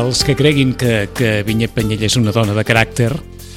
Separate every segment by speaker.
Speaker 1: els que creguin que Vinyet Penyella és una dona de caràcter,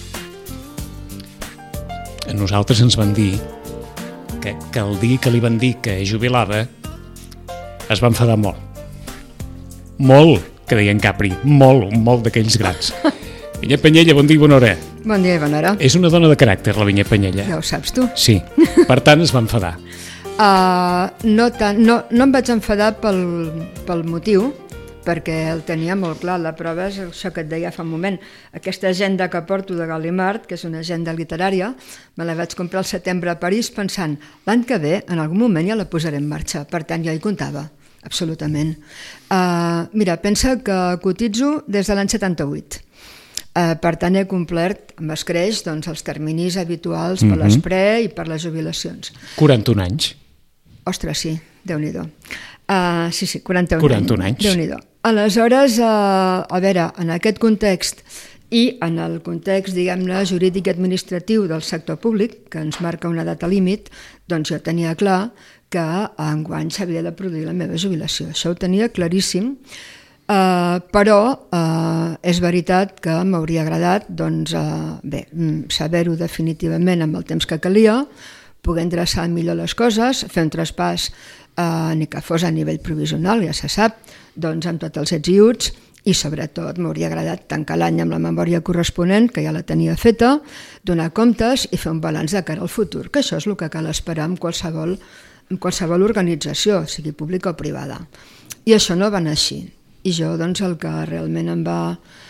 Speaker 1: a nosaltres ens van dir que el dia que li van dir que es jubilava es va enfadar molt. Molt, que deien Capri, molt d'aquells grans. Vinyet Penyella, bon dia i bona hora.
Speaker 2: Bon dia i bona hora.
Speaker 1: És una dona de caràcter, la Vinyet Penyella.
Speaker 2: Ja ho saps tu.
Speaker 1: Sí, per tant es va enfadar.
Speaker 2: No em vaig enfadar pel motiu, perquè el tenia molt clar. La prova és això que et deia fa un moment. Aquesta agenda que porto de Gallimard, que és una agenda literària, me la vaig comprar al setembre a París pensant, l'any que ve, en algun moment ja la posaré en marxa. Per tant, ja hi comptava, absolutament. Mira, pensa que cotitzo des de l'any 78. Per tant, he complert amb escreix els terminis habituals per l'espre i per les jubilacions.
Speaker 1: 41 anys.
Speaker 2: Ostres, sí, Déu-n'hi-do. Sí, 41 anys.
Speaker 1: Déu-n'hi-do.
Speaker 2: Aleshores, a veure, en aquest context i en el context, diguem-ne, jurídic i administratiu del sector públic, que ens marca una data límit, doncs jo tenia clar que enguany s'havia de produir la meva jubilació. Això ho tenia claríssim, però és veritat que m'hauria agradat saber-ho definitivament amb el temps que calia, poder endreçar millor les coses, fer un traspàs ni que fos a nivell provisional, ja se sap, amb tots els ets i uts, i sobretot m'hauria agradat tancar l'any amb la memòria corresponent, que ja la tenia feta, donar comptes i fer un balanç de cara al futur, que això és el que cal esperar en qualsevol organització, sigui pública o privada. I això no va anar així. I jo, el que realment em va...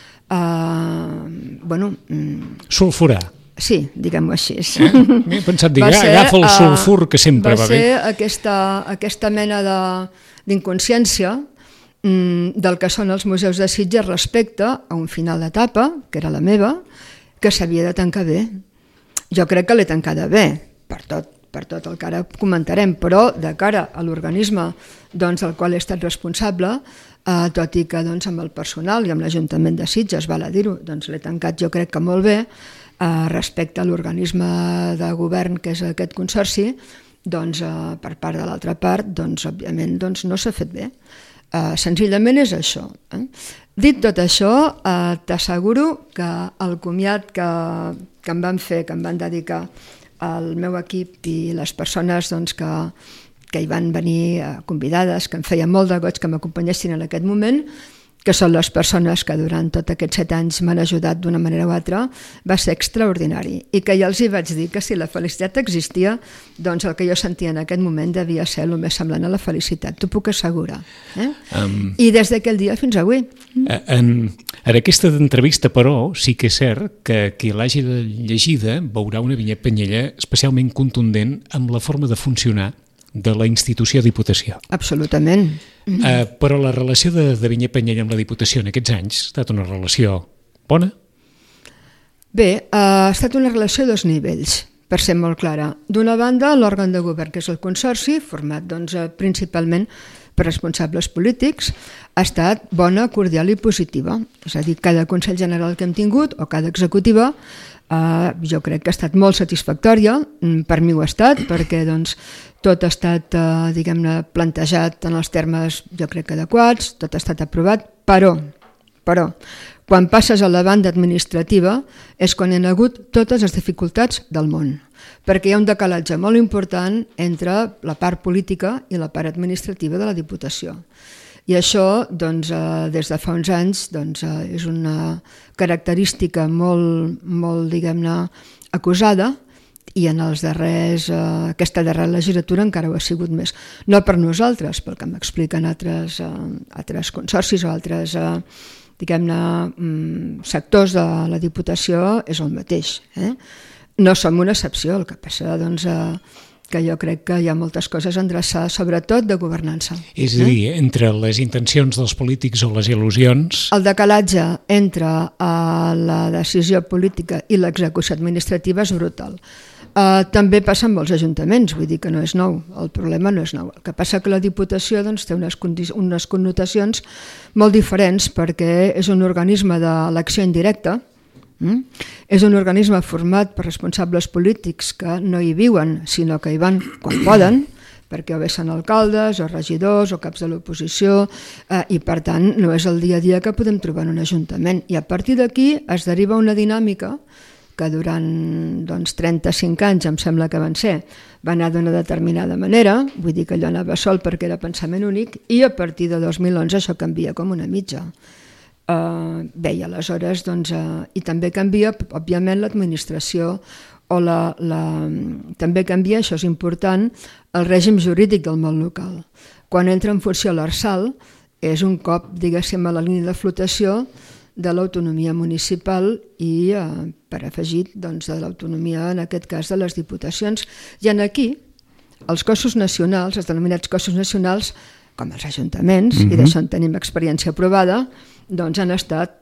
Speaker 1: Sulfurar.
Speaker 2: Sí, diguem-ho així.
Speaker 1: M'he pensat dir, agafa el sulfur que sempre va bé.
Speaker 2: Va ser aquesta mena d'inconsciència del que són els museus de Sitges respecte a un final d'etapa, que era la meva, que s'havia de tancar bé. Jo crec que l'he tancada bé, per tot el que ara comentarem, però de cara a l'organisme del qual he estat responsable, tot i que amb el personal i amb l'Ajuntament de Sitges, val a dir-ho, l'he tancat jo crec que molt bé, respecte a l'organisme de govern que és aquest consorci, per part de l'altra part, òbviament no s'ha fet bé. Senzillament és això. Dit tot això, t'asseguro que el comiat que em van fer, que em van dedicar al meu equip i les persones que hi van venir convidades, que em feia molt de goig que m'acompanyessin en aquest moment, que són les persones que durant tots aquests 7 anys m'han ajudat d'una manera o altra, va ser extraordinari. I que ja els hi vaig dir que si la felicitat existia, el que jo sentia en aquest moment devia ser el més semblant a la felicitat, t'ho puc assegurar. I des d'aquell dia fins avui.
Speaker 1: En aquesta entrevista, però, sí que és cert que qui l'hagi llegida veurà una Vinyet Penyella especialment contundent amb la forma de funcionar de la institució Diputació.
Speaker 2: Absolutament.
Speaker 1: Però la relació de Vinyet Penyella amb la Diputació en aquests anys ha estat una relació bona?
Speaker 2: Bé, ha estat una relació a 2 nivells, per ser molt clara. D'una banda, l'òrgan de govern, que és el Consorci, format principalment per responsables polítics, ha estat bona, cordial i positiva. És a dir, cada Consell General que hem tingut, o cada executiva, jo crec que ha estat molt satisfactòria, per mi ho ha estat, perquè tot ha estat, diguem-ne, plantejat en els termes, jo crec que adequats, tot ha estat aprovat, però, quan passes a la banda administrativa és quan hi ha hagut totes les dificultats del món, perquè hi ha un decalatge molt important entre la part política i la part administrativa de la Diputació. I això, des de fa uns anys, és una característica molt, diguem-ne, acusada, i en aquesta darrera legislatura encara ho ha sigut més. No per nosaltres, pel que m'expliquen altres consorcis o altres, diguem-ne, sectors de la Diputació, és el mateix. No som una excepció, el que passa, que jo crec que hi ha moltes coses a endreçar, sobretot de governança.
Speaker 1: És a dir, entre les intencions dels polítics o les il·lusions...
Speaker 2: El decalatge entre la decisió política i l'execució administrativa és brutal. També passa amb molts ajuntaments, vull dir que no és nou, el problema no és nou. El que passa que la Diputació té unes connotacions molt diferents perquè és un organisme d'elecció indirecta, és un organisme format per responsables polítics que no hi viuen, sinó que hi van quan poden, perquè o bé són alcaldes o regidors o caps de l'oposició, i per tant no és el dia a dia que podem trobar en un ajuntament. I a partir d'aquí es deriva una dinàmica que durant 35 anys, em sembla que van ser, va anar d'una determinada manera, vull dir que allò anava sol perquè era pensament únic, i a partir de 2011 això canvia com una mitja. Bé, i aleshores, i també canvia, òbviament, l'administració, o també canvia, això és important, el règim jurídic del món local. Quan entra en funció l'Arsal, és un cop, diguéssim, a la línia de flotació de l'autonomia municipal i, per afegit, de l'autonomia, en aquest cas, de les diputacions. I aquí, els cossos nacionals, els denominats cossos nacionals, com els ajuntaments, i d'això en tenim experiència provada, han estat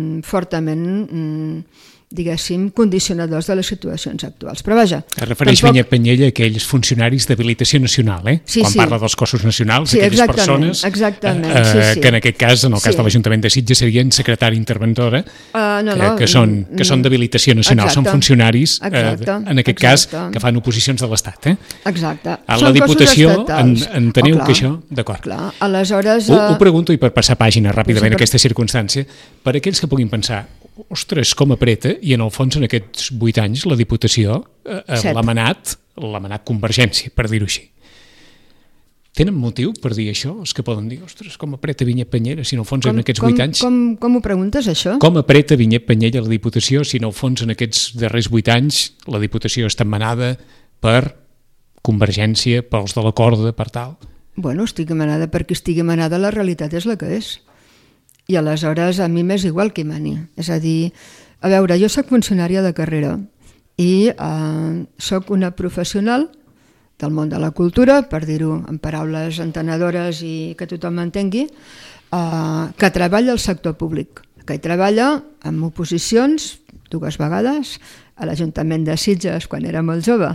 Speaker 2: fortament, diguéssim, condicionadors de les situacions actuals. Però vaja...
Speaker 1: Es refereix Vinyet Penyella a aquells funcionaris d'habilitació nacional, quan parla dels cossos nacionals, aquelles persones que en aquest cas, en el cas de l'Ajuntament de Sitges, serien secretari interventora, que són d'habilitació nacional, són funcionaris, en aquest cas, que fan oposicions de l'Estat.
Speaker 2: Exacte.
Speaker 1: A la Diputació, enteneu que això... D'acord.
Speaker 2: Aleshores...
Speaker 1: Ho pregunto, i per passar pàgina ràpidament a aquesta circumstància, per aquells que puguin pensar, ostres, com apreta, i en el fons en aquests 8 anys la Diputació l'ha manat Convergència, per dir-ho així. Tenen motiu per dir això? Els que poden dir, ostres, com apreta Vinyet Penyella si en el fons en aquests 8 anys...
Speaker 2: Com ho preguntes, això?
Speaker 1: Com apreta Vinyet Penyella la Diputació si en el fons en aquests darrers 8 anys la Diputació està manada per Convergència, pels de la corda, per tal?
Speaker 2: Bueno, estigui manada perquè estigui manada, la realitat és la que és. I aleshores a mi m'és igual qui mani. És a dir, a veure, jo soc funcionària de carrera i soc una professional del món de la cultura, per dir-ho en paraules entenedores i que tothom entengui, que treballa al sector públic, que hi treballa amb oposicions 2 vegades a l'Ajuntament de Sitges quan era molt jove,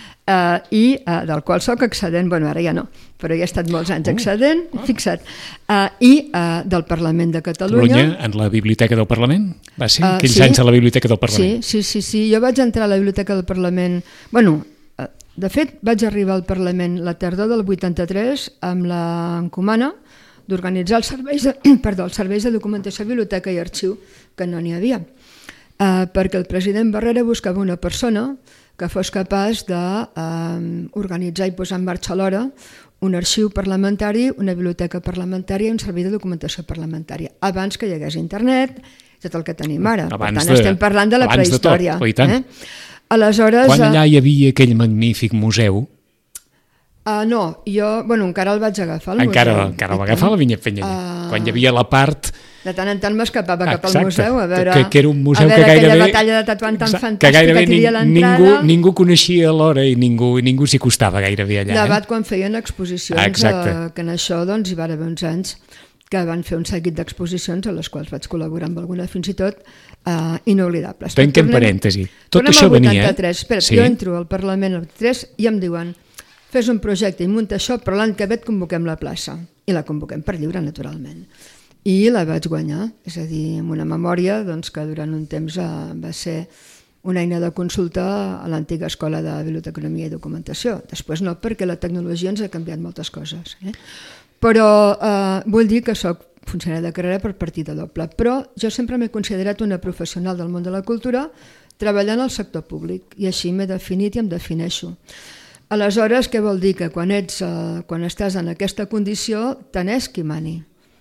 Speaker 2: i del qual soc excedent, bueno, ara ja no, però he estat molts anys excedent, fixa't, i del Parlament de Catalunya.
Speaker 1: En la Biblioteca del Parlament? Va ser aquells anys a la Biblioteca del Parlament?
Speaker 2: Sí, jo vaig entrar a la Biblioteca del Parlament, bueno, de fet vaig arribar al Parlament la tardor del 83 amb l'encomana d'organitzar els serveis de documentació, biblioteca i arxiu, que no n'hi havia, perquè el president Barrera buscava una persona que fos capaç d'organitzar i posar en marxa alhora un arxiu parlamentari, una biblioteca parlamentària i un servei de documentació parlamentària, abans que hi hagués internet, tot el que tenim ara. Per tant, estem parlant de la prehistòria. Aleshores...
Speaker 1: Quan allà hi havia aquell magnífic museu?
Speaker 2: No, jo, encara el vaig agafar, el museu.
Speaker 1: Encara el va agafar la Vinyet Penyella, quan hi havia la part...
Speaker 2: De tant en tant m'escapava cap al museu a veure
Speaker 1: era un museu que
Speaker 2: aquella batalla de Tetuan tan fantàstica que hi havia a l'entrada.
Speaker 1: Ningú coneixia l'hora i ningú s'hi costava gairebé allà.
Speaker 2: Llevat quan feien exposicions, que en això hi va haver uns anys que van fer un seguit d'exposicions a les quals vaig col·laborar amb alguna fins i tot inoblidables.
Speaker 1: Tanquem parèntesi. Tot això venia...
Speaker 2: Jo entro al Parlament el 83 i em diuen fes un projecte i munta això, però l'any que ve et convoquem la plaça. I la convoquem per lliure, naturalment. I la vaig guanyar, és a dir, amb una memòria que durant un temps va ser una eina de consulta a l'antiga escola de biblioteconomia i documentació. Després no, perquè la tecnologia ens ha canviat moltes coses. Però vull dir que soc funcionària de carrera per partida doble, però jo sempre m'he considerat una professional del món de la cultura treballant al sector públic, i així m'he definit i em defineixo. Aleshores, què vol dir? Que quan estàs en aquesta condició, tant és qui mani.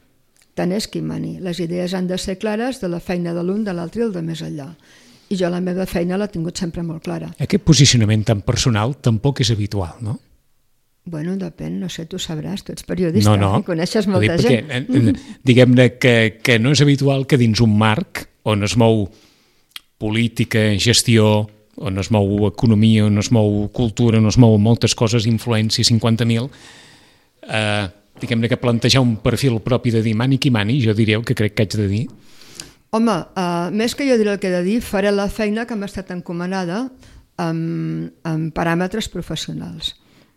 Speaker 2: Les idees han de ser clares de la feina de l'un, de l'altre i el de més enllà. I jo la meva feina l'he tingut sempre molt clara.
Speaker 1: Aquest posicionament tan personal tampoc és habitual, no?
Speaker 2: Bueno, depèn, no sé, tu sabràs, tu ets periodista, coneixes molta gent.
Speaker 1: Diguem-ne que no és habitual que dins un marc on es mou política, gestió, on es mou economia, on es mou cultura, on es mou moltes coses, influència, 50.000, diguem-ne que plantejar un perfil propi de dir mani qui mani, jo diré el que crec que haig de dir.
Speaker 2: Home, més que jo diré el que he de dir, faré la feina que m'ha estat encomanada amb paràmetres professionals.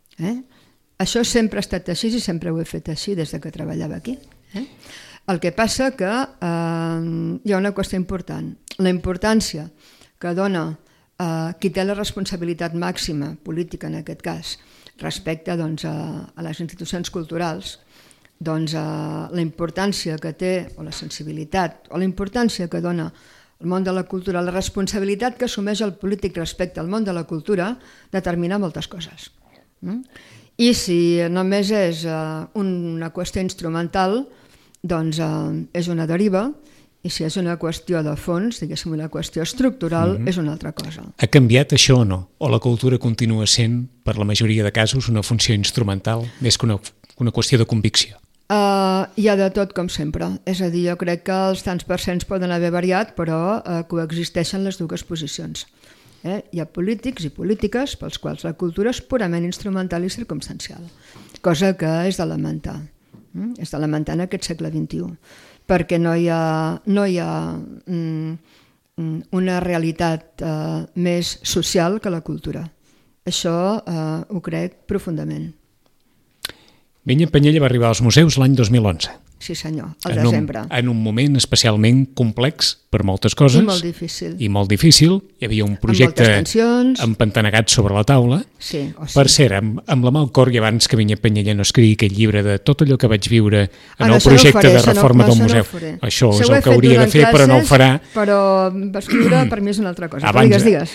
Speaker 2: Això sempre ha estat així i sempre ho he fet així des que treballava aquí. El que passa que hi ha una qüestió important. La importància que dona qui té la responsabilitat màxima, política en aquest cas, respecte doncs, a les institucions culturals, doncs, la importància que té, o la sensibilitat, o la importància que dona el món de la cultura, la responsabilitat que assumeix el polític respecte al món de la cultura, determina moltes coses. I si només és una qüestió instrumental, doncs és una deriva, i si és una qüestió de fons, diguéssim una qüestió estructural, és una altra cosa.
Speaker 1: Ha canviat això o no? O la cultura continua sent, per la majoria de casos, una funció instrumental, més que una qüestió de convicció?
Speaker 2: Hi ha de tot, com sempre. És a dir, jo crec que els tants percents poden haver variat, però coexisteixen les dues posicions. Hi ha polítics i polítiques pels quals la cultura és purament instrumental i circumstancial, cosa que és de lamentar. És de lamentar en aquest segle XXI, perquè no hi ha una realitat més social que la cultura. Això ho crec profundament.
Speaker 1: Vinyet Penyella va arribar als museus l'any 2011.
Speaker 2: Sí senyor, al desembre.
Speaker 1: En un moment especialment complex per moltes coses.
Speaker 2: I molt difícil.
Speaker 1: I molt difícil. Hi havia un projecte empantanegat sobre la taula.
Speaker 2: Sí,
Speaker 1: Per cert, amb la mà al cor i abans que Vinyet Penyella no escrigui aquell llibre de tot allò que vaig viure en el projecte de reforma del museu. Això és el que hauria de fer, però no ho farà.
Speaker 2: Però escriure per mi és una altra cosa. Digues.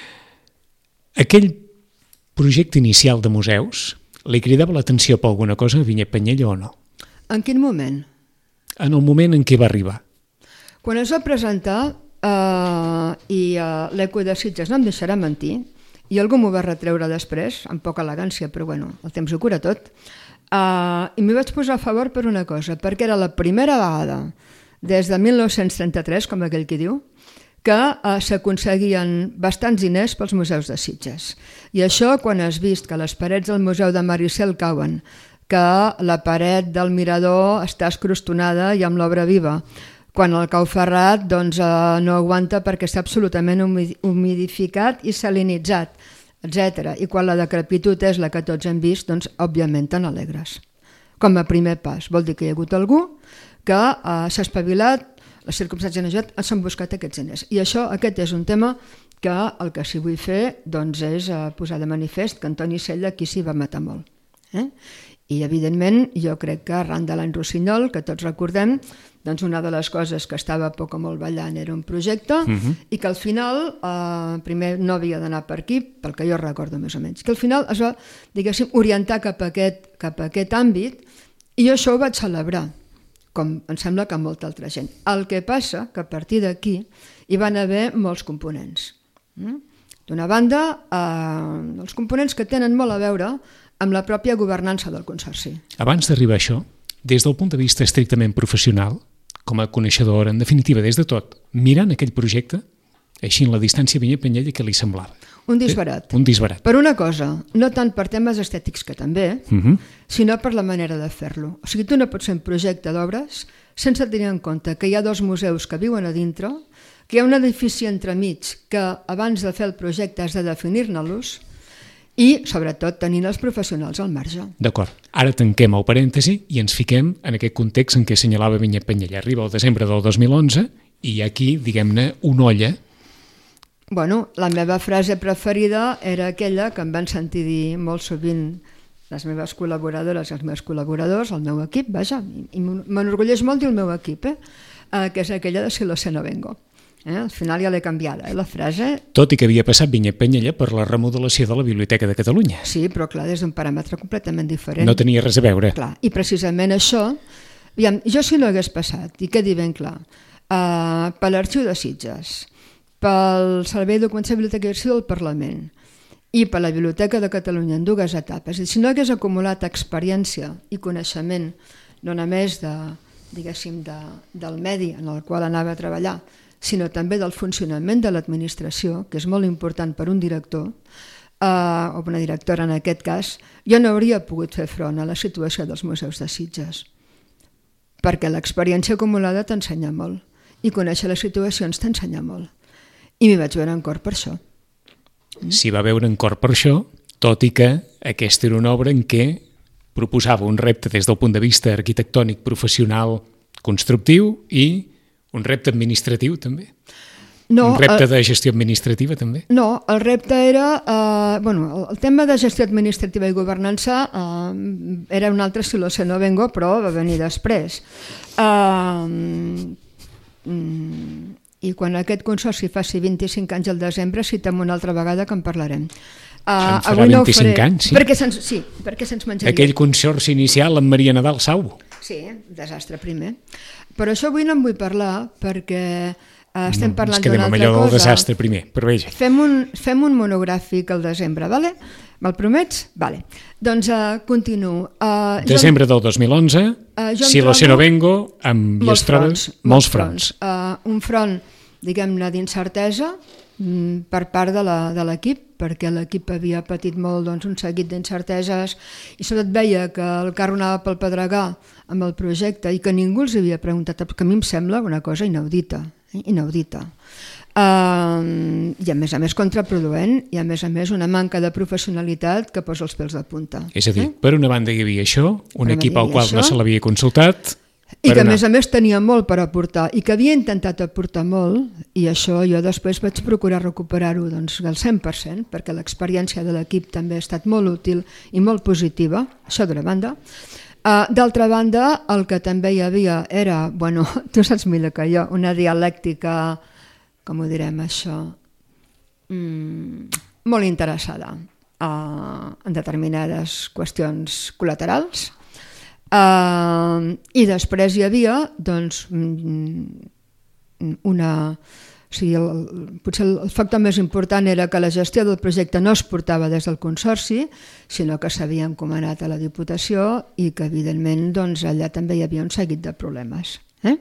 Speaker 1: Aquell projecte inicial de museus li cridava l'atenció per alguna cosa a Vinyet Penyella o no?
Speaker 2: En quin moment?
Speaker 1: En el moment en què va arribar.
Speaker 2: Quan es va presentar, i l'Eco de Sitges no em deixarà mentir, i algú m'ho va retreure després, amb poca elegància, però bueno, el temps ho cura tot, i m'hi vaig posar a favor per una cosa, perquè era la primera vegada, des de 1933, com aquell qui diu, que s'aconseguien bastants diners pels museus de Sitges. I això quan has vist que les parets del Museu de Maricel cauen, que la paret del mirador està escrostonada i amb l'obra viva, quan el Cau Ferrat no aguanta perquè està absolutament humidificat i salinitzat, etc. I quan la decrepitud és la que tots hem vist, doncs òbviament te n'alegres. Com a primer pas, vol dir que hi ha hagut algú que s'ha espavilat, les circumstàncies han ajudat, s'han buscat aquests diners. I aquest és un tema que el que sí vull fer és posar de manifest que Antoni Sella aquí s'hi va matar molt. I evidentment jo crec que arran de l'any Rossinyol, que tots recordem, doncs una de les coses que estava poc o molt ballant era un projecte i que al final, primer no havia d'anar per aquí, pel que jo recordo més o menys, que al final es va, diguéssim, orientar cap a aquest àmbit i jo això ho vaig celebrar, com em sembla que molta altra gent. El que passa que a partir d'aquí hi van haver molts components. D'una banda, els components que tenen molt a veure amb la pròpia governança del Consorci.
Speaker 1: Abans d'arribar a això, des del punt de vista estrictament professional, com a coneixedor, en definitiva, des de tot, mirant aquell projecte, així en la distància Vinyet Penyella, què li semblava?
Speaker 2: Un disbarat.
Speaker 1: Un disbarat.
Speaker 2: Per una cosa, no tant per temes estètics, que també, sinó per la manera de fer-lo. O sigui, tu no pots fer un projecte d'obres sense tenir en compte que hi ha dos museus que viuen a dintre, que hi ha un edifici entremig que abans de fer el projecte has de definir-ne l'ús, i, sobretot, tenint els professionals al marge.
Speaker 1: D'acord. Ara tanquem el parèntesi i ens fiquem en aquest context en què assenyalava Vinyet Penyella. Arriba el desembre del 2011 i aquí, diguem-ne, una olla.
Speaker 2: Bueno, la meva frase preferida era aquella que em van sentir dir molt sovint les meves col·laboradores i els meus col·laboradors, el meu equip, vaja, i m'enorgulleix molt dir el meu equip, que és aquella de si lo sé no vengo. Al final ja l'he canviada, la frase.
Speaker 1: Tot i que havia passat Vinyet Penyella per la remodelació de la Biblioteca de Catalunya.
Speaker 2: Sí, però clar, des d'un paràmetre completament diferent.
Speaker 1: No tenia res a veure.
Speaker 2: Clar, i precisament això, jo si no hagués passat, i quedi ben clar, per l'Arxiu de Sitges, pel Servei de Documentació i Bibliotecació del Parlament i per la Biblioteca de Catalunya en dues etapes, i si no hagués acumulat experiència i coneixement, no només del medi en el qual anava a treballar, sinó també del funcionament de l'administració, que és molt important per un director, o una directora en aquest cas, jo no hauria pogut fer front a la situació dels museus de Sitges, perquè l'experiència acumulada t'ensenya molt, i conèixer les situacions t'ensenya molt. I m'hi vaig veure en cor per això.
Speaker 1: S'hi va veure en cor per això, tot i que aquesta era una obra en què proposava un repte des del punt de vista arquitectònic, professional, constructiu i un repte administratiu, també. Un repte de gestió administrativa, també?
Speaker 2: No, el repte era... el tema de gestió administrativa i governança era un altre si l'Oceno Vengo, però va venir després. I quan aquest consorci faci 25 anys al desembre, citem una altra vegada que en parlarem.
Speaker 1: Farà 25 anys, sí?
Speaker 2: Perquè se'ns menjaria.
Speaker 1: Aquell consorci inicial amb Maria Nadal Sau.
Speaker 2: Sí, desastre primer. Però això avui no en vull parlar perquè estem parlant d'una altra cosa.
Speaker 1: Ens quedem amb allò del desastre primer, però veja.
Speaker 2: Fem un monogràfic al desembre, vale? Me'l promets? Vale. Doncs continuo.
Speaker 1: Desembre del 2011, si l'Oceno Vengo, amb molts fronts.
Speaker 2: Un front, diguem-ne, d'incertesa per part de l'equip, perquè l'equip havia patit molt un seguit d'incerteses i sobretot veia que el carro anava pel pedregar amb el projecte i que ningú els havia preguntat, que a mi em sembla una cosa inaudita. I a més contraproduent i a més una manca de professionalitat que posa els pèls de punta.
Speaker 1: És a dir, per una banda hi havia això, un equip al qual no se l'havia consultat,
Speaker 2: i que a més tenia molt per aportar i que havia intentat aportar molt, i això jo després vaig procurar recuperar-ho al 100%, perquè l'experiència de l'equip també ha estat molt útil i molt positiva, això d'una banda. D'altra banda, el que també hi havia era, tu saps millor que jo, una dialèctica, com ho direm això, molt interessada en determinades qüestions col·laterals, i després hi havia potser el factor més important era que la gestió del projecte no es portava des del Consorci, sinó que s'havia encomanat a la Diputació i que evidentment allà també hi havia un seguit de problemes.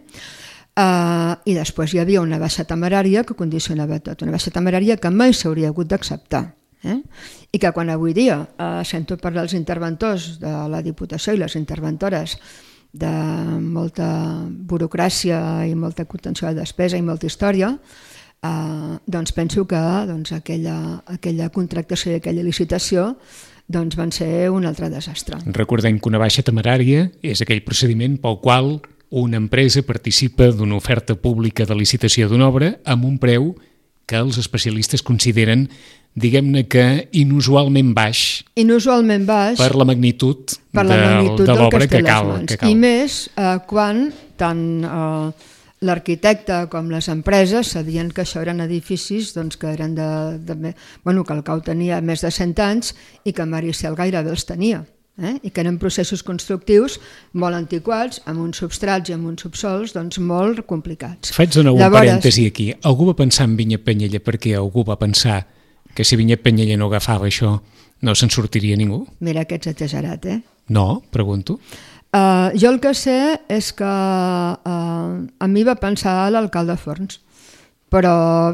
Speaker 2: I després hi havia una baixa temerària que condicionava tot, una baixa temerària que mai s'hauria hagut d'acceptar. I que quan avui dia sento parlar els interventors de la Diputació i les interventores de molta burocràcia i molta contenció de despesa i molta història, doncs penso que aquella contractació i aquella licitació van ser un altre desastre.
Speaker 1: Recordem que una baixa temerària és aquell procediment pel qual una empresa participa d'una oferta pública de licitació d'una obra amb un preu que els especialistes consideren, diguem-ne que inusualment baix per la magnitud de l'obra que cal.
Speaker 2: I més quan tant l'arquitecte com les empreses sabien que això eren edificis que eren que el CAU tenia més de 100 anys i que Maricel gairebé els tenia. I que eren processos constructius molt antiquats, amb uns substrats i amb uns subsols molt complicats.
Speaker 1: Faig de nou un parèntesi aquí. Algú va pensar en Vinyet Penyella perquè algú va pensar que si Vinyet Penyella no agafava això no se'n sortiria ningú?
Speaker 2: Mira que ets exagerat,
Speaker 1: No, pregunto.
Speaker 2: Jo el que sé és que a mi va pensar l'alcalde Forns, però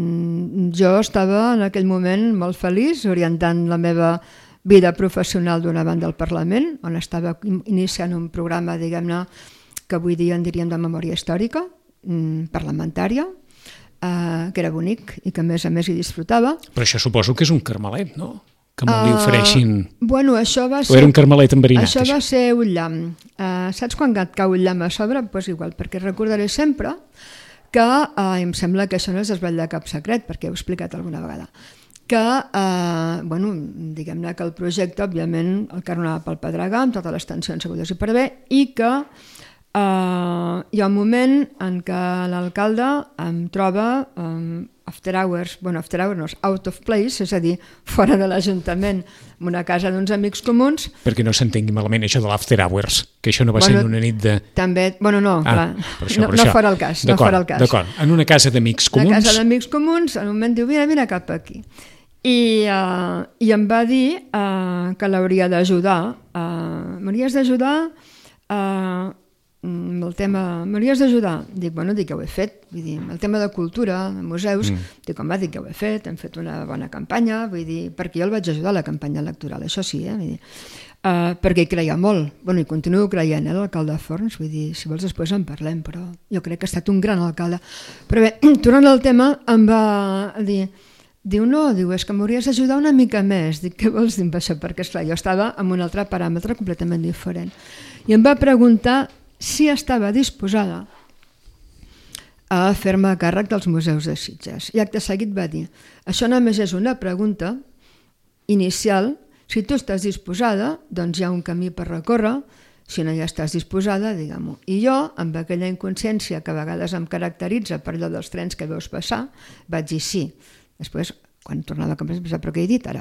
Speaker 2: jo estava en aquell moment molt feliç orientant la meva vida professional d'una banda al Parlament, on estava iniciant un programa, diguem-ne, que avui dia en diríem de memòria històrica, parlamentària, que era bonic i que a més hi disfrutava.
Speaker 1: Però això suposo que és un carmelet, no? Que me li ofereixin...
Speaker 2: això va ser...
Speaker 1: O era un carmelet enverinat?
Speaker 2: Això va ser un llamp. Saps quan et cau un llamp a sobre? Doncs igual, perquè recordaré sempre que, em sembla que això no és desvell de cap secret, perquè ho he explicat alguna vegada, que, diguem-ne que el projecte, òbviament, el carro anava pel pedregar, amb totes les tensions sabudes i per bé, i que hi ha un moment en què l'alcalde em troba after hours no, out of place, és a dir, fora de l'Ajuntament, en una casa d'uns amics comuns.
Speaker 1: Perquè no s'entengui malament això de l'after hours, que això no va ser en una nit de...
Speaker 2: També, no fora el cas.
Speaker 1: D'acord, en una casa d'amics comuns.
Speaker 2: Una casa d'amics comuns, en un moment diu, vine cap aquí. I em va dir que l'hauria d'ajudar. M'hauries d'ajudar amb el tema... M'hauries d'ajudar. Dic, ja ho he fet. Vull dir, el tema de cultura, museus, dic, home, dic que ho he fet, hem fet una bona campanya, vull dir, perquè jo el vaig ajudar a la campanya electoral, això sí, vull dir, perquè hi creia molt. I continuo creient, l'alcalde Forns, vull dir, si vols després en parlem, però jo crec que ha estat un gran alcalde. Però bé, tornant al tema, em va dir... Diu, és que m'hauries d'ajudar una mica més. Dic, què vols dir amb això? Perquè, esclar, jo estava amb un altre paràmetre completament diferent. I em va preguntar si estava disposada a fer-me càrrec dels museus de Sitges. I acte seguit va dir, això només és una pregunta inicial, si tu estàs disposada, doncs hi ha un camí per recórrer, si no ja estàs disposada, digue-m'ho. I jo, amb aquella inconsciència que a vegades em caracteritza per allò dels trens que veus passar, vaig dir sí. Després, quan tornava a comprar, em pensava, però què he dit ara?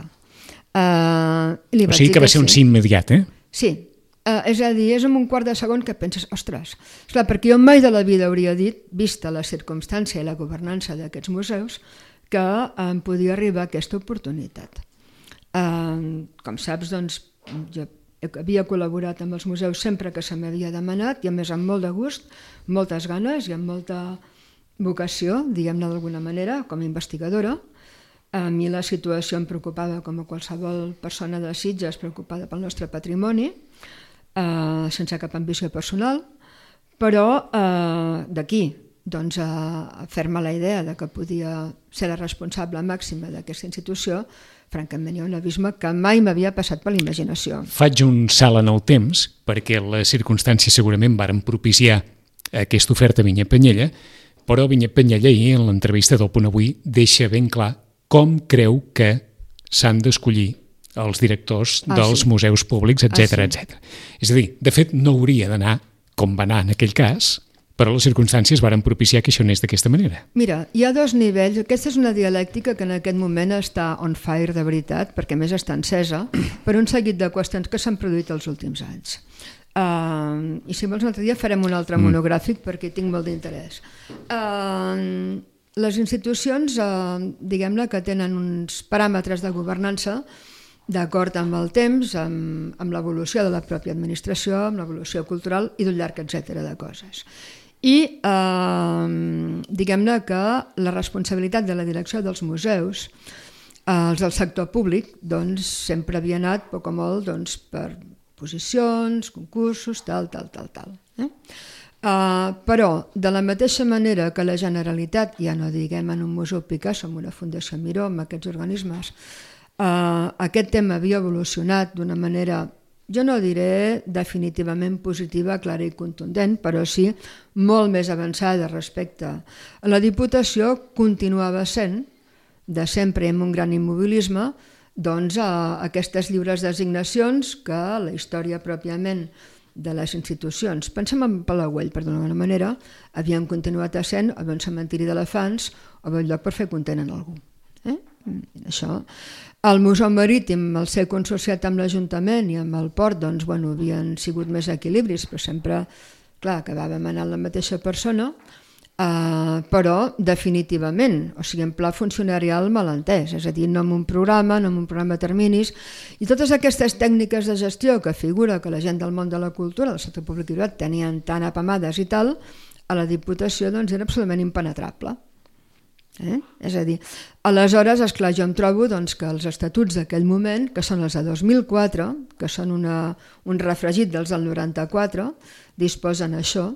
Speaker 1: O sigui que va ser un sí immediat, eh?
Speaker 2: Sí. És a dir, és en un quart de segon que penses, ostres, esclar, perquè jo mai de la vida hauria dit, vista la circumstància i la governança d'aquests museus, que em podia arribar aquesta oportunitat. Com saps, doncs, jo havia col·laborat amb els museus sempre que se m'havia demanat, i a més amb molt de gust, moltes ganes i amb molta vocació, diguem-ne d'alguna manera, com a investigadora. A mi la situació em preocupava com a qualsevol persona de Sitges preocupada pel nostre patrimoni, sense cap ambició personal, però d'aquí doncs, a fer-me la idea de que podia ser la responsable màxima d'aquesta institució, francament hi ha un abisme que mai m'havia passat per la imaginació.
Speaker 1: Faig un salt en el temps, perquè les circumstàncies segurament varen propiciar aquesta oferta a Vinyet Penyella, però Vinyet Penyella ahir, en l'entrevista del Punt Avui, deixa ben clar com creu que s'han d'escollir els directors dels museus públics, etc. etc. És a dir, de fet, no hauria d'anar com va anar en aquell cas, però les circumstàncies varen propiciar que això anés d'aquesta manera.
Speaker 2: Mira, hi ha dos nivells. Aquesta és una dialèctica que en aquest moment està on fire de veritat, perquè més està encesa, per un seguit de qüestions que s'han produït els últims anys. I si vols un altre dia farem un altre monogràfic perquè tinc molt d'interès. Les institucions, diguem-ne que tenen uns paràmetres de governança d'acord amb el temps, amb l'evolució de la pròpia administració, amb l'evolució cultural i d'un llarg etcètera de coses. I diguem-ne que la responsabilitat de la direcció dels museus, els del sector públic, doncs sempre havia anat poc o molt per posicions, concursos, tal. Però de la mateixa manera que la Generalitat, ja no diguem en un museu Picasso, en una Fundació Miró, amb aquests organismes, aquest tema havia evolucionat d'una manera, jo no diré definitivament positiva, clara i contundent, però sí molt més avançada respecte a la Diputació, continuava sent, de sempre amb un gran immobilisme, doncs aquestes lliures designacions que la història pròpiament de les institucions, pensem en Palauell, per d'alguna manera, havien continuat essent o bé un cementiri d'elefants o bé un lloc per fer content en algú. Això. El Museu Marítim, al ser consorciat amb l'Ajuntament i amb el port, doncs, havien sigut més equilibris, però sempre, clar, acabàvem anant la mateixa persona, però definitivament, o sigui, en pla funcionarial mal entès, és a dir, no amb un programa, no amb un programa de terminis, i totes aquestes tècniques de gestió que figura que la gent del món de la cultura, del sector públic i privat, tenien tan apamades i tal, a la Diputació doncs, era absolutament impenetrable. És a dir, aleshores, esclar, jo em trobo que els estatuts d'aquell moment, que són els de 2004, que són un refregit dels del 94, disposen això,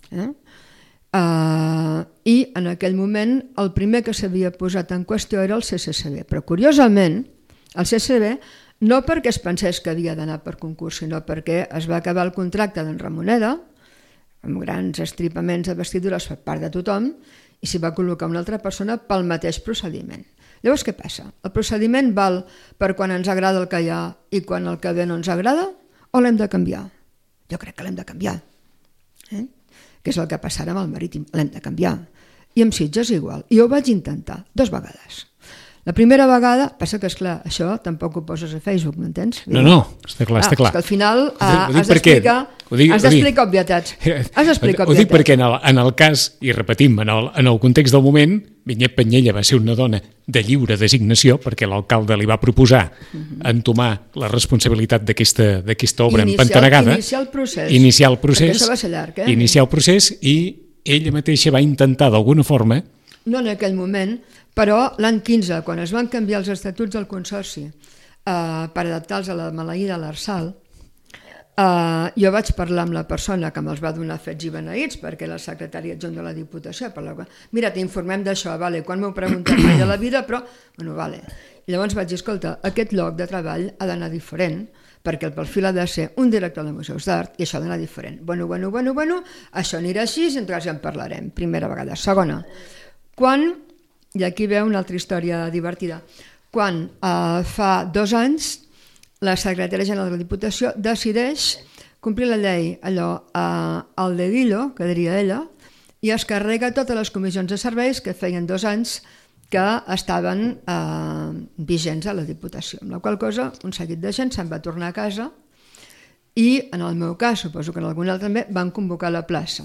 Speaker 2: i en aquell moment el primer que s'havia posat en qüestió era el CCCB, però curiosament el CCCB no perquè es pensés que havia d'anar per concurs, sinó perquè es va acabar el contracte d'en Ramoneda, amb grans estripaments de vestidures per part de tothom, i s'hi va col·locar una altra persona pel mateix procediment. Llavors què passa? El procediment val per quan ens agrada el que hi ha i quan el que ve no ens agrada, o l'hem de canviar? Jo crec que l'hem de canviar. Que és el que passarà amb el Marítim, l'hem de canviar. I amb Sitges igual. I ho vaig intentar 2 vegades. La primera vegada, passa que, esclar, això tampoc ho poses a Facebook, m'entens?
Speaker 1: No, està clar.
Speaker 2: És que al final has d'explicar obvietats.
Speaker 1: Ho dic perquè en el cas, i repetim, en el context del moment, Vinyet Penyella va ser una dona de lliure designació perquè l'alcalde li va proposar entomar la responsabilitat d'aquesta obra empantanegada. Iniciar el procés.
Speaker 2: Perquè això va ser llarg,
Speaker 1: Iniciar el procés i ella mateixa va intentar d'alguna forma,
Speaker 2: no en aquell moment, però l'any 15, quan es van canviar els estatuts del Consorci per adaptar-los a la maleïda l'Arsal, jo vaig parlar amb la persona que me'ls va donar fets i beneïts, perquè era el secretari adjunt de la Diputació. Mira, t'informem d'això, quan m'ho preguntem de la vida, però, I llavors vaig dir, escolta, aquest lloc de treball ha d'anar diferent, perquè el perfil ha de ser un director de museus d'art i això ha d'anar diferent. Bueno, això anirà així i entonces ja en parlarem, primera vegada. Segona, quan, i aquí veu una altra història divertida, quan fa 2 anys la secretària general de la Diputació decideix complir la llei, allò, al dedillo, que diria ella, i es carrega totes les comissions de serveis que feien 2 anys que estaven vigents a la Diputació. Amb la qual cosa, un seguit de gent se'n va tornar a casa i, en el meu cas, suposo que en algun altre també, van convocar la plaça.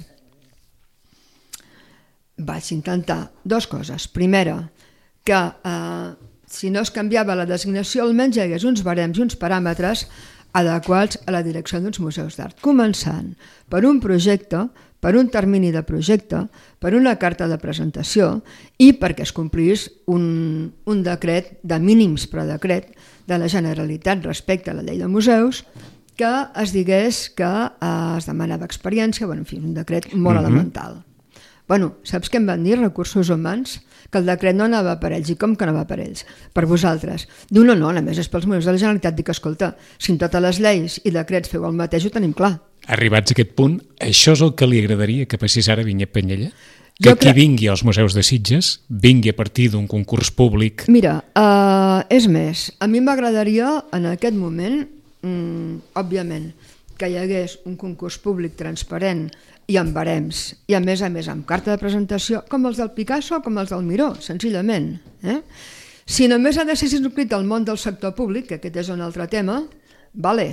Speaker 2: Vaig intentar 2 coses. Primera, que si no es canviava la designació, almenys hi hagués uns barems i uns paràmetres adequats a la direcció d'uns museus d'art, començant per un projecte, per un termini de projecte, per una carta de presentació i perquè es complís un decret de mínims, però decret de la Generalitat respecte a la llei de museus, que es digués que es demanava experiència, en fi, un decret molt elemental. Bueno, saps què em van dir recursos humans? Que el decret no anava per ells. I com que no va per ells? Per vosaltres. Diu, no, a més és pels museus de la Generalitat. Dic, escolta, si en totes les lleis i decrets feu el mateix, ho tenim clar.
Speaker 1: Arribats a aquest punt, això és el que li agradaria que passés ara a Vinyet Penyella? Que qui vingui als museus de Sitges vingui a partir d'un concurs públic?
Speaker 2: Mira, és més, a mi m'agradaria en aquest moment, òbviament, que hi hagués un concurs públic transparent i amb barems, i a més amb carta de presentació, com els del Picasso o com els del Miró, senzillament. Si només ha de ser inscrit al món del sector públic, que aquest és un altre tema, vale.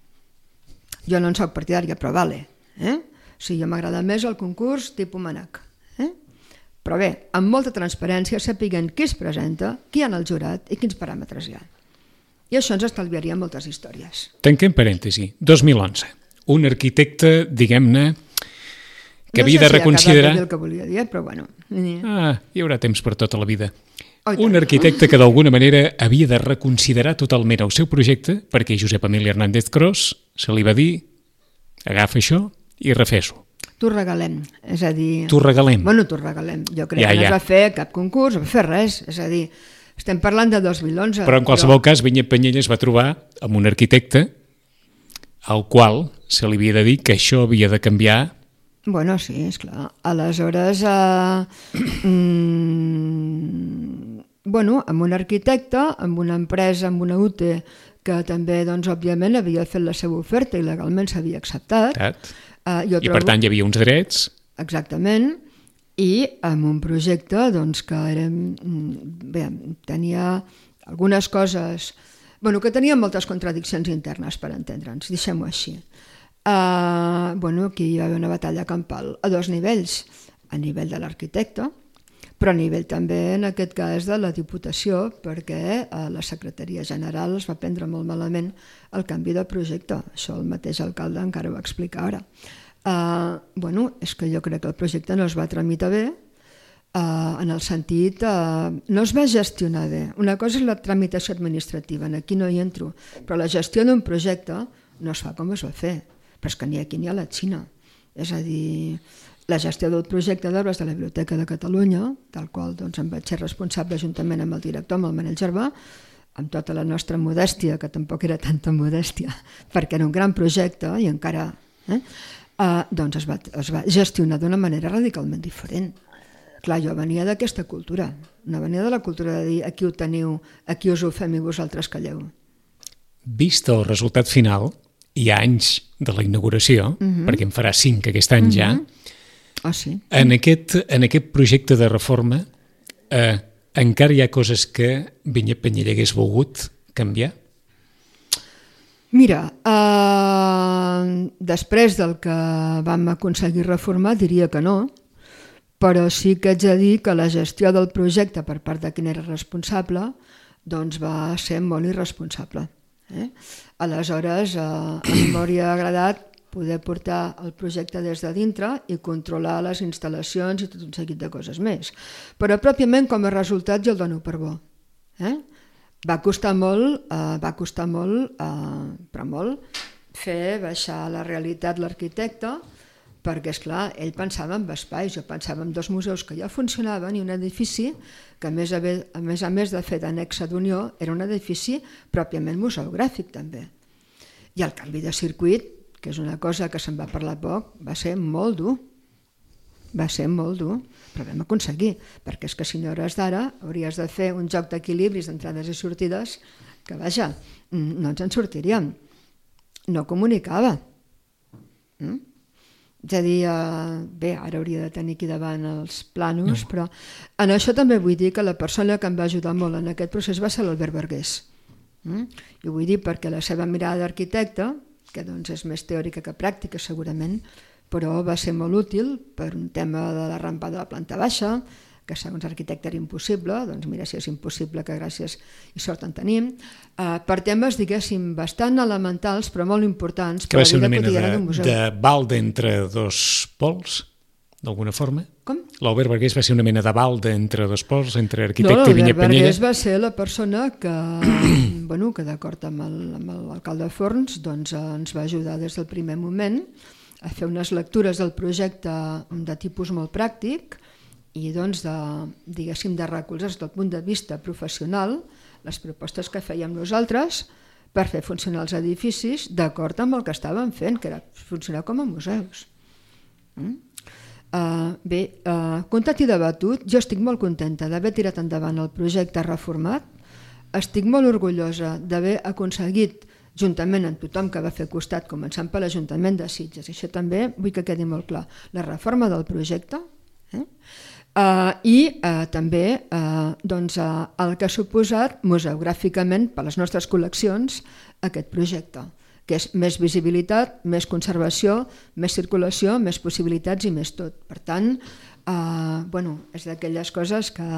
Speaker 2: Jo no en soc partidària, però vale. O sigui, m'agrada més el concurs tipus Manac. Però bé, amb molta transparència, sapiguent qui es presenta, qui hi ha en el jurat i quins paràmetres hi ha. I això ens estalviaria moltes històries.
Speaker 1: Tanquem parèntesi. 2011. Un arquitecte, diguem-ne, que havia de reconsiderar...
Speaker 2: No sé si ha acabat de dir el que volia dir, però bueno.
Speaker 1: Hi haurà temps per tota la vida. Un arquitecte que d'alguna manera havia de reconsiderar totalment el seu projecte perquè Josep Emili Hernández Cros se li va dir agafa això i refés-ho.
Speaker 2: T'ho regalem, és a dir...
Speaker 1: T'ho regalem.
Speaker 2: Bueno, t'ho regalem. Jo crec que no es va fer cap concurs, no va fer res, és a dir, estem parlant de 2011.
Speaker 1: Però en qualsevol cas, Vinyet Penyella es va trobar amb un arquitecte al qual se li havia de dir que això havia de canviar.
Speaker 2: Bueno, sí, esclar. Aleshores, amb un arquitecte, amb una empresa, amb una UTE, que també, doncs, òbviament, havia fet la seva oferta i legalment s'havia acceptat.
Speaker 1: I per tant hi havia uns drets.
Speaker 2: Exactament. I amb un projecte doncs, que tenia algunes coses... que tenia moltes contradiccions internes, per entendre'ns, deixem-ho així. Aquí hi va haver una batalla campal a 2 nivells, a nivell de l'arquitecte, però a nivell també, en aquest cas, de la Diputació, perquè la Secretaria General es va prendre molt malament el canvi de projecte. Això el mateix alcalde encara ho va explicar ara. És que jo crec que el projecte no es va tramitar bé, en el sentit... no es va gestionar bé. Una cosa és la tramitació administrativa, aquí no hi entro, però la gestió d'un projecte no es fa com es va fer. Però és que ni aquí ni a la Xina. És a dir, la gestió del projecte d'obres de la Biblioteca de Catalunya, del qual em vaig ser responsable juntament amb el director, amb el Manel Gervà, amb tota la nostra modèstia, que tampoc era tanta modèstia, perquè era un gran projecte i encara... doncs es va gestionar d'una manera radicalment diferent. Clar, jo venia d'aquesta cultura, no venia de la cultura de dir aquí ho teniu, aquí us ho fem i vosaltres calleu.
Speaker 1: Vist el resultat final, hi ha anys de la inauguració, perquè en farà 5 aquest any ja,
Speaker 2: sí.
Speaker 1: En aquest projecte de reforma encara hi ha coses que Vinyet Penyella hagués volgut canviar?
Speaker 2: Mira, després del que vam aconseguir reformar diria que no, però sí que haig de dir que la gestió del projecte per part de qui era responsable doncs va ser molt irresponsable. Aleshores, a mi m'hauria agradat poder portar el projecte des de dintre i controlar les instal·lacions i tot un seguit de coses més. Però pròpiament com a resultat jo el dono per bo. Va costar molt, però molt, fer baixar la realitat l'arquitecte, perquè, esclar, ell pensava en espais, jo pensava en 2 museus que ja funcionaven i un edifici que, a més a més de fer d'annexa d'Unió, era un edifici pròpiament museogràfic, també. I el canvi de circuit, que és una cosa que se'n va parlar poc, va ser molt dur. Va ser molt dur, però vam aconseguir, perquè és que si no hores d'ara hauries de fer un joc d'equilibris d'entrades i sortides que, vaja, no ens en sortiríem. No comunicava. És a dir, bé, ara hauria de tenir aquí davant els planos, però en això també vull dir que la persona que em va ajudar molt en aquest procés va ser l'Albert Vergés. I ho vull dir perquè la seva mirada d'arquitecte, que doncs és més teòrica que pràctica segurament, però va ser molt útil per un tema de la rampa de la planta baixa, que segons l'arquitecte era impossible, doncs mira si és impossible, que gràcies i sort en tenim, per temes, diguéssim, bastant elementals però molt importants per
Speaker 1: la
Speaker 2: vida quotidiana d'un museu.
Speaker 1: Que va ser una mena de balde entre dos pols, d'alguna forma?
Speaker 2: Com?
Speaker 1: L'Albert Vergés va ser una mena de balde entre dos pols, entre arquitecte i Vinyet Penyella?
Speaker 2: L'Albert Vergés va ser la persona que, que d'acord amb l'alcalde Forns, doncs ens va ajudar des del primer moment a fer unes lectures del projecte de tipus molt pràctic i doncs de recolzar des del punt de vista professional les propostes que fèiem nosaltres per fer funcionar els edificis d'acord amb el que estàvem fent, que era funcionar com a museus. Bé, comptat i debatut, jo estic molt contenta d'haver tirat endavant el projecte reformat, estic molt orgullosa d'haver aconseguit, juntament amb tothom que va fer costat, començant per l'Ajuntament de Sitges, i això també vull que quedi molt clar, la reforma del projecte i també el que ha suposat museogràficament per les nostres col·leccions aquest projecte, que és més visibilitat, més conservació, més circulació, més possibilitats i més tot. Per tant, és d'aquelles coses que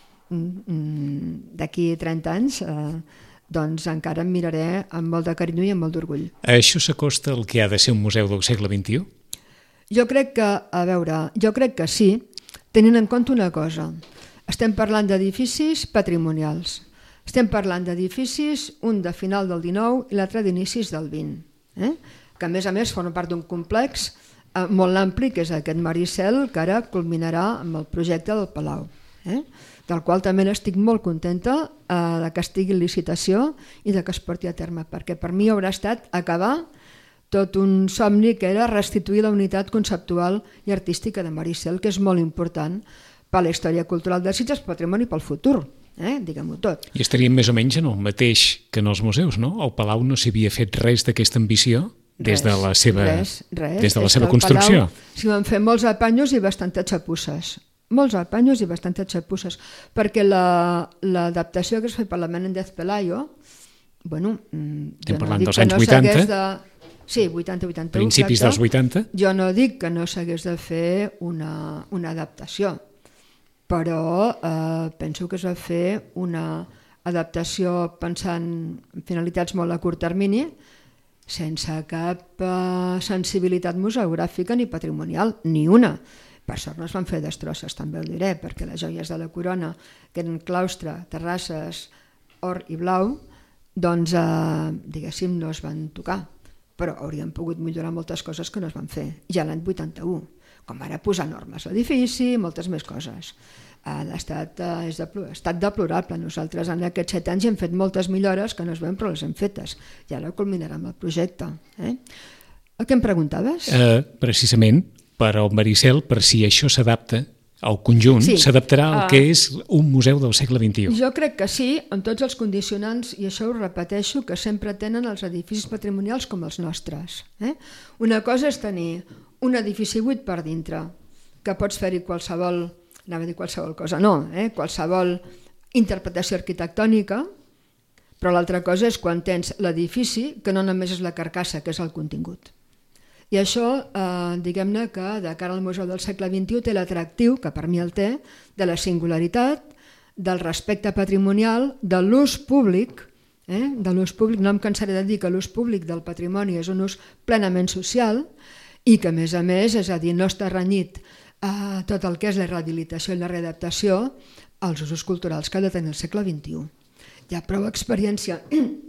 Speaker 2: d'aquí 30 anys doncs encara em miraré amb molt de carinyo i amb molt d'orgull.
Speaker 1: Això s'acosta al que ha de ser un museu del segle XXI?
Speaker 2: Jo crec que sí, tenint en compte una cosa. Estem parlant d'edificis patrimonials. Estem parlant d'edificis, un de final del XIX i l'altre d'inicis del XX, que a més forma part d'un complex molt ampli, que és aquest Maricel, que ara culminarà amb el projecte del Palau, del qual també estic molt contenta que estigui en licitació i que es porti a terme, perquè per mi haurà estat acabar tot un somni que era restituir la unitat conceptual i artística de Maricel, que és molt important per la història cultural de Sitges, patrimoni pel futur, diguem-ho tot.
Speaker 1: I estaríem més o menys en el mateix que en els museus, no? Al Palau no s'havia fet res d'aquesta ambició des de la seva construcció.
Speaker 2: S'hi van fer molts apanyos i bastantes xapusses. Perquè l'adaptació que es fa per la Menéndez Pelayo,
Speaker 1: estem parlant dels anys 80?
Speaker 2: Sí, 80-81.
Speaker 1: Principis dels 80?
Speaker 2: Jo no dic que no s'hagués de fer una adaptació, però penso que es va fer una adaptació pensant en finalitats molt a curt termini, sense cap sensibilitat museogràfica ni patrimonial, ni una. Per sort no es van fer destrosses, també ho diré, perquè les joies de la corona, que eren claustre, terrasses, or i blau, doncs, diguéssim, no es van tocar. Però haurien pogut millorar moltes coses que no es van fer, ja l'any 81, com ara posar normes a l'edifici, moltes més coses. L'estat ha estat deplorable. Nosaltres en aquests 7 anys hem fet moltes millores que no es veuen, però les hem fetes. I ara culminarem el projecte. Què em preguntaves?
Speaker 1: Precisament, per al Maricel, per si això s'adapta al conjunt, s'adaptarà al que és un museu del segle XXI.
Speaker 2: Jo crec que sí, amb tots els condicionants, i això ho repeteixo, que sempre tenen els edificis patrimonials com els nostres. Una cosa és tenir un edifici buit per dintre, que pots fer-hi qualsevol cosa, qualsevol interpretació arquitectònica, però l'altra cosa és quan tens l'edifici, que no només és la carcassa, que és el contingut. I això, diguem-ne que de cara al Museu del segle XXI té l'atractiu, que per mi el té, de la singularitat, del respecte patrimonial, de l'ús públic, no em cansaré de dir que l'ús públic del patrimoni és un ús plenament social i que, a més, és a dir, no està renyit a tot el que és la rehabilitació i la readaptació als usos culturals que ha de tenir el segle XXI. Hi ha prou experiència...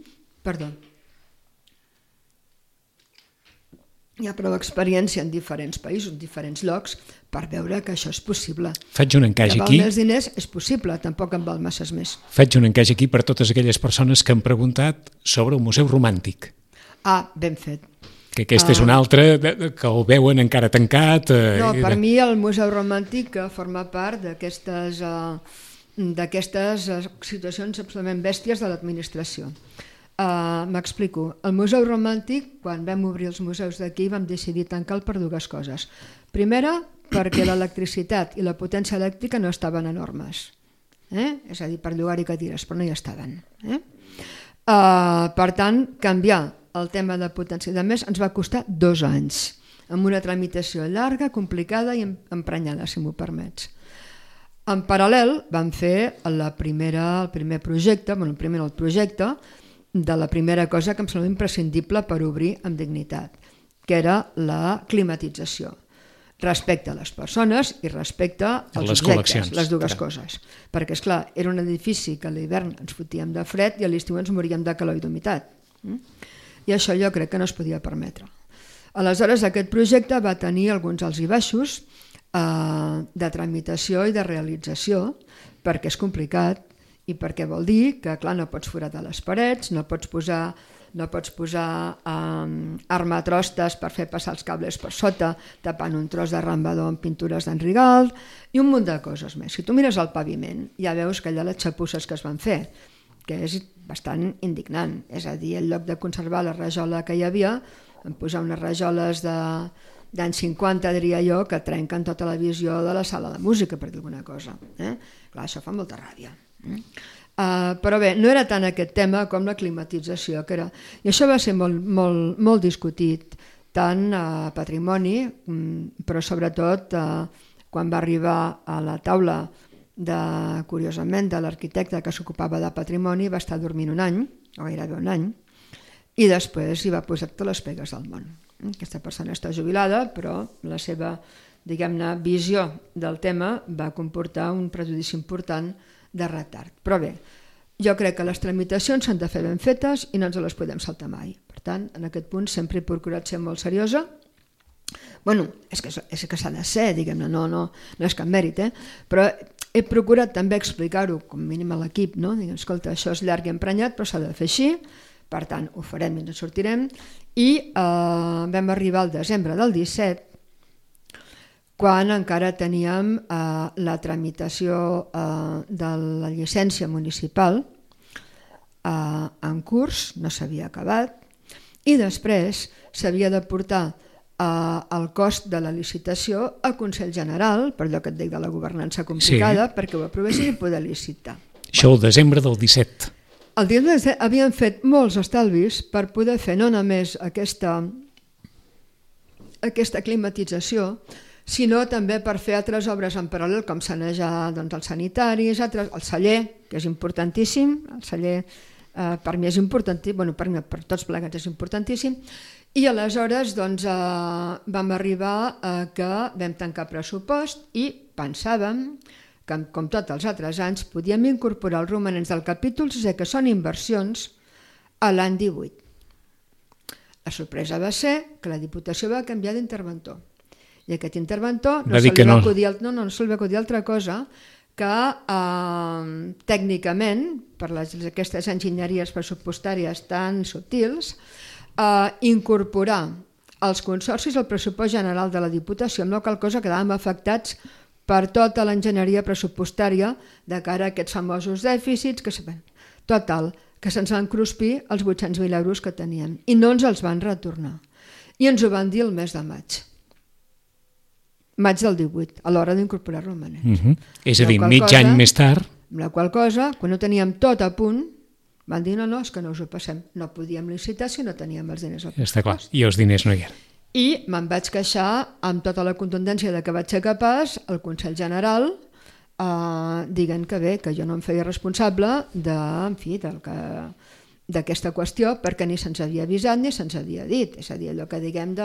Speaker 2: Hi ha prou experiència en diferents països, en diferents llocs, per veure que això és possible.
Speaker 1: Faig un encaix aquí.
Speaker 2: Que val més diners és possible, tampoc en val masses més.
Speaker 1: Faig un encaix aquí per totes aquelles persones que han preguntat sobre el Museu Romàntic.
Speaker 2: Ben fet.
Speaker 1: Que aquesta és una altra, que el veuen encara tancat.
Speaker 2: No, per mi el Museu Romàntic forma part d'aquestes situacions absolutament bèsties de l'administració. M'explico. El Museu Romàntic, quan vam obrir els museus d'aquí, vam decidir tancar-lo per dues coses. Primera, perquè l'electricitat i la potència elèctrica no estaven a normes. És a dir, per llogar-hi cadires, però no hi estaven. Per tant, canviar el tema de potència de més ens va costar 2 anys, amb una tramitació llarga, complicada i emprenyada, si m'ho permets. En paral·lel vam fer el primer projecte de la primera cosa que em sembla imprescindible per obrir amb dignitat, que era la climatització, respecte a les persones i respecte als objectes, les dues coses. Perquè, esclar, era un edifici que a l'hivern ens fotíem de fred i a l'estiu ens moríem de calor i d'humitat. I això jo crec que no es podia permetre. Aleshores, aquest projecte va tenir alguns alts i baixos de tramitació i de realització, perquè és complicat i perquè vol dir que, clar, no pots foratar les parets, no pots posar armatrostes per fer passar els cables per sota, tapant un tros de rambador amb pintures d'en Rigalt i un munt de coses més. Si tu mires el paviment, ja veus que allà les xapusses que es van fer, que és bastant indignant. És a dir, en lloc de conservar la rajola que hi havia, en posar unes rajoles d'any 50, diria jo, que trenquen tota la visió de la sala de música, per dir alguna cosa. Clar, això fa molta ràbia. Però bé, no era tant aquest tema com la climatització, que era... I això va ser molt discutit, tant a Patrimoni, però sobretot quan va arribar a la taula curiosament, de l'arquitecte que s'ocupava de patrimoni, va estar dormint un any, o gairebé un any, i després hi va posar totes les pegues del món. Aquesta persona està jubilada, però la seva, diguem-ne, visió del tema va comportar un prejudici important de retard. Però bé, jo crec que les tramitacions s'han de fer ben fetes i no ens les podem saltar mai. Per tant, en aquest punt sempre he procurat ser molt seriosa. Bueno, és que s'ha de ser, diguem-ne, no és cap mèrit, però he procurat també explicar-ho, com a mínim a l'equip, no? Diguem, escolta, això és llarg i emprenyat, però s'ha de fer així, per tant, ho farem i ens sortirem. I vam arribar al desembre del 17, quan encara teníem la tramitació de la llicència municipal en curs, no s'havia acabat, i després s'havia de portar el cost de la licitació a Consell General, per allò que et dic de la governança complicada, perquè ho aprovessin i poder licitar.
Speaker 1: Això el desembre del 17.
Speaker 2: El dia del 17 havien fet molts estalvis per poder fer no només aquesta climatització, sinó també per fer altres obres en paral·lel, com sanejar els sanitaris, el celler, que és importantíssim, el celler per mi és importantíssim, per tots plegats és importantíssim, i aleshores vam arribar que vam tancar pressupost i pensàvem que, com tots els altres anys, podíem incorporar els romanents del capítol 6, que són inversions, a l'any 18. La sorpresa va ser que la Diputació va canviar d'interventor. I aquest interventor no se li va acudir altra cosa que tècnicament, per aquestes enginyeries pressupostàries tan subtils, incorporar els consorcis al pressupost general de la Diputació, amb la qual cosa quedàvem afectats per tota l'enginyeria pressupostària de cara a aquests famosos dèficits, total, que se'ns van cruspir els 800.000 euros que teníem i no ens els van retornar. I ens ho van dir el mes de maig del 18, a l'hora d'incorporar romanents.
Speaker 1: És a dir, mig any més tard.
Speaker 2: Amb la qual cosa, quan ho teníem tot a punt, van dir, no, és que no us ho passem. No podíem licitar si no teníem els diners al pressupost.
Speaker 1: Està clar, i els diners no hi eren.
Speaker 2: I me'n vaig queixar amb tota la contundència de que vaig ser capaç al Consell General dient que bé, que jo no em feia responsable d'aquesta qüestió perquè ni se'ns havia avisat ni se'ns havia dit. És a dir, allò que diguem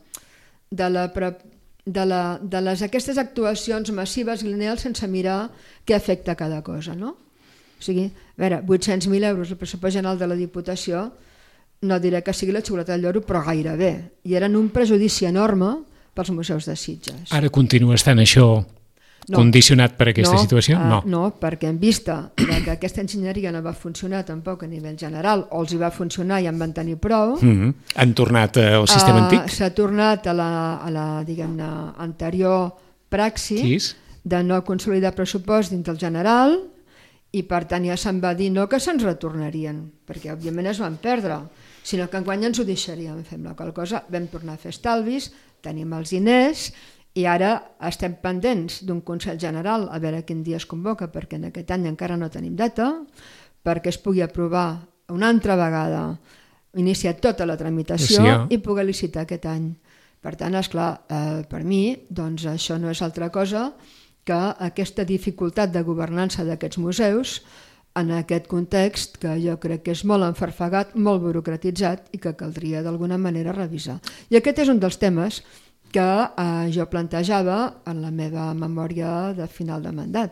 Speaker 2: de aquestes actuacions massives i lineals sense mirar què afecta cada cosa, no? O sigui, a veure, 800.000 euros el pressupost general de la Diputació, no diré que sigui la xocolata del lloro, però gairebé. I eren un prejudici enorme pels museus de Sitges.
Speaker 1: Ara continua estant això condicionat per aquesta situació? No.
Speaker 2: No, perquè en vista que aquesta enginyeria no va funcionar tampoc a nivell general, o els hi va funcionar i en van tenir prou...
Speaker 1: Han tornat al sistema antic?
Speaker 2: S'ha tornat a la diguem-ne, anterior praxis de no consolidar pressupost dins del general, i per tant ja se'n va dir no que se'ns retornarien, perquè òbviament es van perdre, sinó que enguany ens ho deixaríem, fem la qual cosa, vam tornar a fer estalvis, tenim els diners, i ara estem pendents d'un Consell General a veure quin dia es convoca, perquè en aquest any encara no tenim data, perquè es pugui aprovar una altra vegada, iniciar tota la tramitació i poder licitar aquest any. Per tant, esclar, per mi, doncs això no és altra cosa que aquesta dificultat de governança d'aquests museus en aquest context que jo crec que és molt enfarfegat, molt burocratitzat i que caldria d'alguna manera revisar. I aquest és un dels temes que jo plantejava en la meva memòria de final de mandat.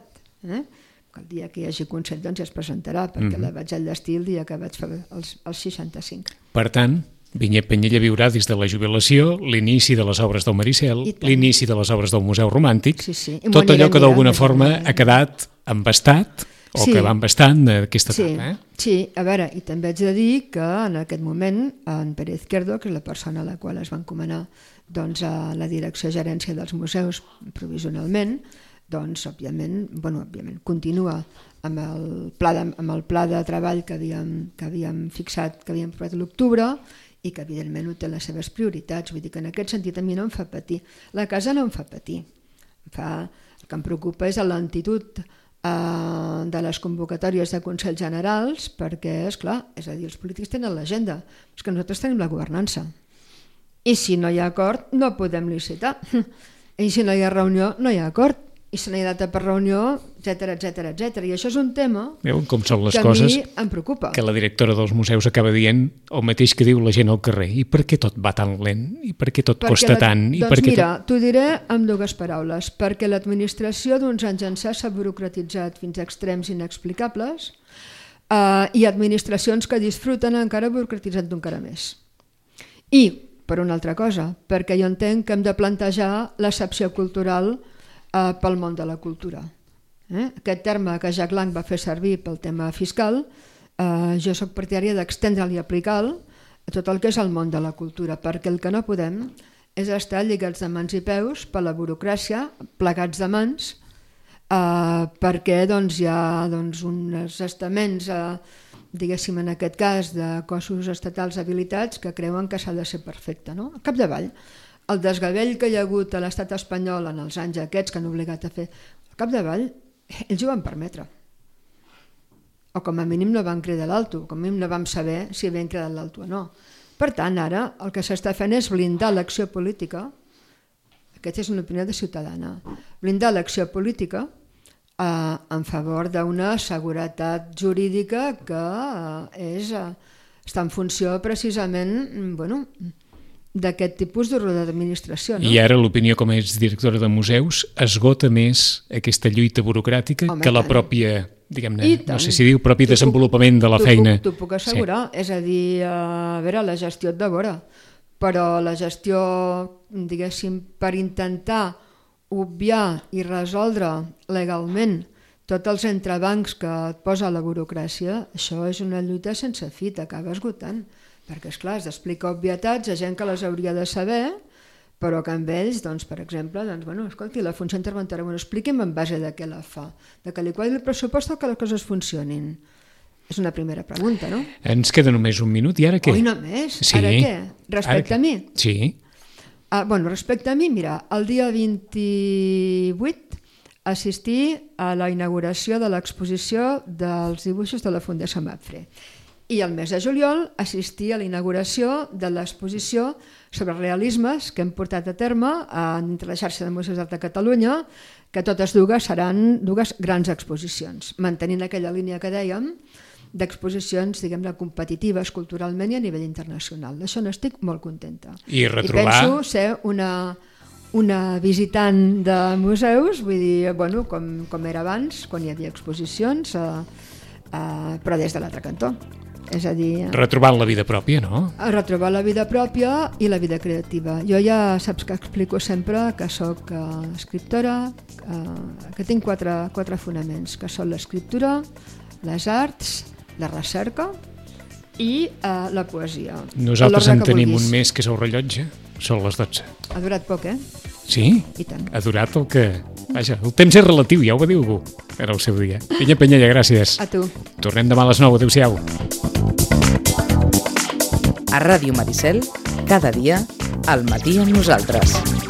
Speaker 2: El dia que hi hagi Consell doncs ja es presentarà, perquè la vaig enllestir el dia que vaig fer els 65.
Speaker 1: Per tant, Vinyet Penyella viurà des de la jubilació l'inici de les obres del Maricel, l'inici de les obres del Museu Romàntic, tot allò que d'alguna forma ha quedat embastat o que va embastant d'aquesta etapa.
Speaker 2: Sí, a veure, i també haig de dir que en aquest moment en Pere Izquierdo, que és la persona a la qual es va encomanar a la direcció gerència dels museus provisionalment, doncs òbviament continua amb el pla de treball que havíem fixat, que havíem aprovat a l'octubre, i que evidentment ho té les seves prioritats. Vull dir que en aquest sentit a mi no em fa patir. La casa no em fa patir. El que em preocupa és l'entitud de les convocatòries de Consells Generals, perquè, esclar, és a dir, els polítics tenen l'agenda, és que nosaltres tenim la governança. I si no hi ha acord, no podem licitar. I si no hi ha reunió, no hi ha acord. I si no hi ha data per reunió, etcètera. I això és un tema
Speaker 1: com són les
Speaker 2: que
Speaker 1: coses,
Speaker 2: a mi em preocupa.
Speaker 1: Que la directora dels museus acaba dient el mateix que diu la gent al carrer. I per què tot va tan lent? I per què tot costa tant?
Speaker 2: Doncs mira, t'ho diré amb dues paraules. Perquè l'administració d'uns anys ençà s'ha burocratitzat fins a extrems inexplicables i administracions que disfruten encara burocratitzant encara més. I, per una altra cosa, perquè jo entenc que hem de plantejar l'accepció cultural pel món de la cultura. Aquest terme que Jacques Lang va fer servir pel tema fiscal, jo soc partidària d'extendre'l i aplicar-lo a tot el que és el món de la cultura, perquè el que no podem és estar lligats de mans i peus per la burocràcia, plegats de mans, perquè hi ha uns estaments, diguéssim en aquest cas, de cossos estatals habilitats que creuen que s'ha de ser perfecte. Al capdavall, el desgavell que hi ha hagut a l'estat espanyol en els anys aquests que han obligat a fer al capdavall, ells ho van permetre. O com a mínim no van cridar l'alto, com a mínim no vam saber si havien cridat l'alto o no. Per tant, ara el que s'està fent és blindar l'acció política, aquesta és una opinió de ciutadana, blindar l'acció política en favor d'una seguretat jurídica que està en funció precisament, d'aquest tipus d'administració.
Speaker 1: I ara l'opinió com a directora de museus esgota més aquesta lluita burocràtica que la pròpia, diguem-ne, no sé si diu, propi desenvolupament de la feina.
Speaker 2: T'ho puc assegurar, és a dir, a veure, la gestió et devora, però la gestió, diguéssim, per intentar obviar i resoldre legalment tots els entrebancs que et posa la burocràcia, això és una lluita sense fi, t'acaba esgotant. Perquè, esclar, has d'explicar obvietats a gent que les hauria de saber, però que amb ells, per exemple, escolti, la funció interventora, expliqui'm en base de què la fa, de que li quadri el pressupost o que les coses funcionin. És una primera pregunta, no?
Speaker 1: Ens queda només un minut, i ara què?
Speaker 2: Oi, només? Sí. Ara què? Respecte a mi?
Speaker 1: Sí.
Speaker 2: Respecte a mi, mira, el dia 28 assistí a la inauguració de l'exposició dels dibuixos de la Fundació Mapfre. I el mes de juliol assistí a la inauguració de l'exposició sobre realismes que hem portat a terme entre la xarxa de Museus d'Art de Catalunya, que totes dues seran dues grans exposicions, mantenint aquella línia que dèiem d'exposicions, diguem-ne, competitives culturalment i a nivell internacional. D'això n'estic molt contenta.
Speaker 1: I retrobar...
Speaker 2: I penso ser una visitant de museus, vull dir, com era abans, quan hi havia exposicions, però des de l'altre cantó. És a dir...
Speaker 1: Retrobant la vida pròpia, no?
Speaker 2: Retrobar la vida pròpia i la vida creativa. Jo ja saps que explico sempre que sóc escriptora, que tinc quatre fonaments, que són l'escriptura, les arts, la recerca i la poesia.
Speaker 1: Nosaltres en tenim un mes que és el rellotge, són les 12.
Speaker 2: Ha durat poc, eh?
Speaker 1: Sí?
Speaker 2: I tant.
Speaker 1: Ha durat el que... Vaja, el temps és relatiu, ja ho va dir algú. Era el seu dia. Penya Penyella, gràcies.
Speaker 2: A tu.
Speaker 1: Tornem demà a les 9. Adéu-siau.
Speaker 3: A Ràdio Maricel, cada dia, al matí amb nosaltres.